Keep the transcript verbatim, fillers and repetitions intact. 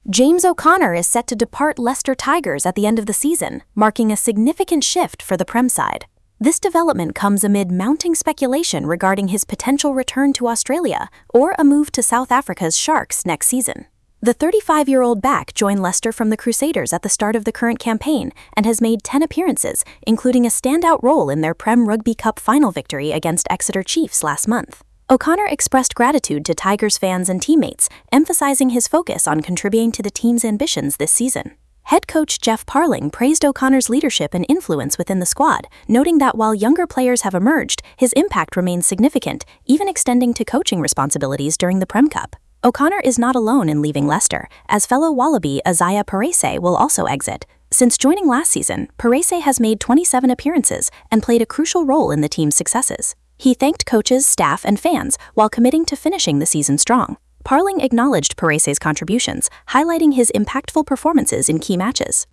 James O'Connor is set to depart Leicester Tigers at the end of the season, marking a significant shift for the Prem side. This development comes amid mounting speculation regarding his potential return to Australia or a move to South Africa's Sharks next season. The thirty-five-year-old back joined Leicester from the Crusaders at the start of the current campaign and has made ten appearances, including a standout role in their Prem Rugby Cup final victory against Exeter Chiefs last month. O'Connor expressed gratitude to Tigers fans and teammates, emphasizing his focus on contributing to the team's ambitions this season. Head coach Jeff Parling praised O'Connor's leadership and influence within the squad, noting that while younger players have emerged, his impact remains significant, even extending to coaching responsibilities during the Prem Cup. O'Connor is not alone in leaving Leicester, as fellow Wallaby Isaiah Parese will also exit. Since joining last season, Parese has made twenty-seven appearances and played a crucial role in the team's successes. He thanked coaches, staff, and fans while committing to finishing the season strong. Parling acknowledged Parese's contributions, highlighting his impactful performances in key matches.